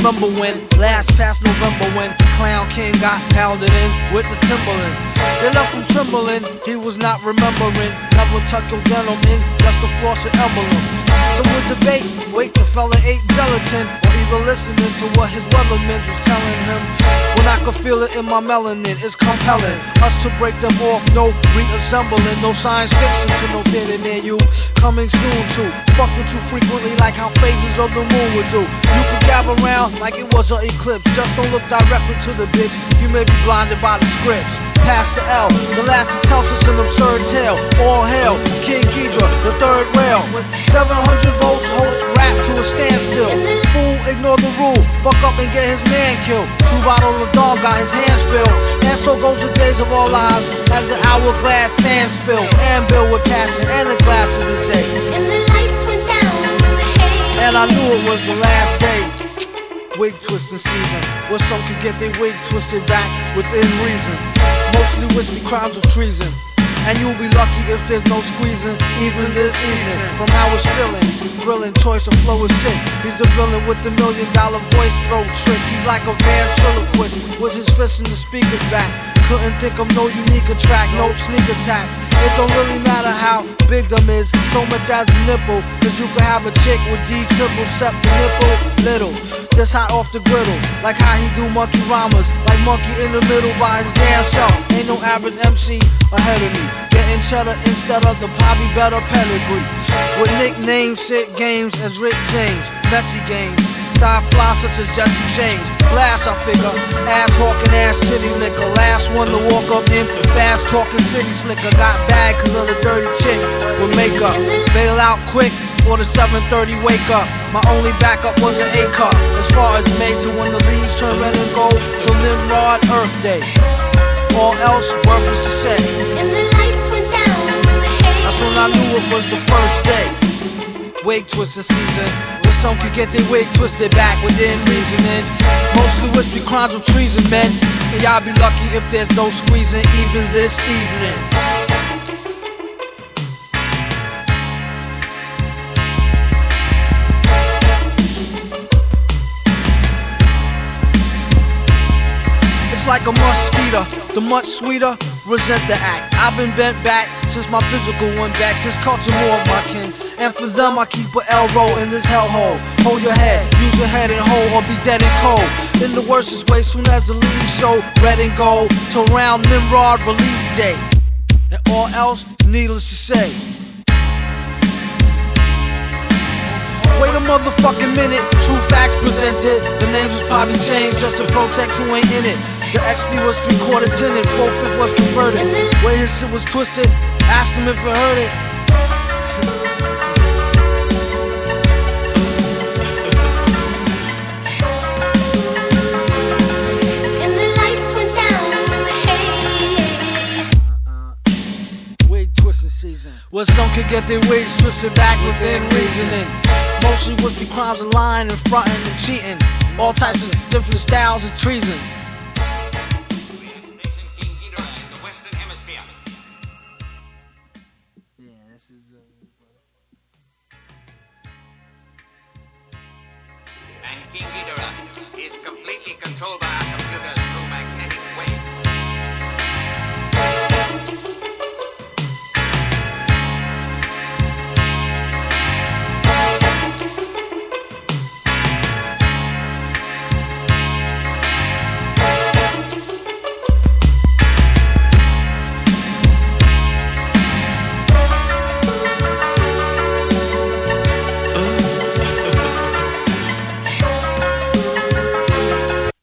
remember when last past November when Clown King got pounded in with the Timberland. They left him trembling, he was not remembering. Never tuck your denim in, just to floss an emblem. So we'll debate, wait the fella ate gelatin, or either listening to what his weathermen was telling him. When I could feel it in my melanin, it's compelling us to break them off, no reassembling, no science fiction to no theater near you. Coming soon to fuck with you frequently like how phases of the moon would do. You could gather around like it was an eclipse, just don't look directly to the bitch, you may be blinded by the scripts. Past the L, the last that tells us an absurd tale. All hail, King Ghidra, the third rail. 700 volts, host rap to a standstill. Fool, ignore the rule, fuck up and get his man killed. 2 bottles of dog got his hands filled. And so goes the days of our lives as the hourglass stands still. And Bill with passion and a glass of the day. And the lights went down, hey. And I knew it was the last day. Wig twisting season, where some could get their wig twisted back within reason. Mostly wispy crimes of treason, and you'll be lucky if there's no squeezing. Even this evening, from how it's feeling, grilling choice of flow is sick. He's the villain with the $1 million voice throw trick. He's like a ventriloquist with his fists in the speaker's back. Couldn't think of no unique track, no sneak attack. It don't really matter how big them is, so much as the nipple. Cause you could have a chick with D triple, except the nipple little. This hot off the griddle, like how he do monkey rhymes, like monkey in the middle by his damn self. Ain't no average MC ahead of me, getting cheddar instead of the probably better pedigree. With nicknames, sick games as Rick James, messy games, side fly such as Jesse James. Glass I figure, ass hawking, ass kitty liquor. Last one to walk up in, fast talking city slicker. Got bad cause of the dirty chick with makeup. Bail out quick for the 7:30 wake up. My only backup was an A cup. As far as made to when the leaves turn red and gold till Nimrod Earth Day. All else worthless to say. And the lights went down, hey. That's when I knew it was the first day. Wig twisting season, where some could get their wig twisted back within reasoning. Mostly wispy crimes of treason, men. And y'all be lucky if there's no squeezing even this evening. Like a mosquito, the much sweeter, resent the act. I've been bent back since my physical went back, since culture more of my kin. And for them I keep an L-roll in this hellhole. Hold your head, use your head and hold, or be dead and cold. In the worstest way, soon as the leaves show red and gold, till round Nimrod release day. And all else, needless to say. Wait a motherfucking minute, true facts presented. The names was probably changed just to protect who ain't in it. The XP was 3/4 tinted, 4/5 was converted. Where his shit was twisted, ask him if he heard it. And the lights went down, hey. Wig twisting season, where some could get their wigs twisted back within reasoning. Mostly wispy crimes of lying and fronting and cheating. All types of different styles of treason. And King Ghidorah is completely controlled by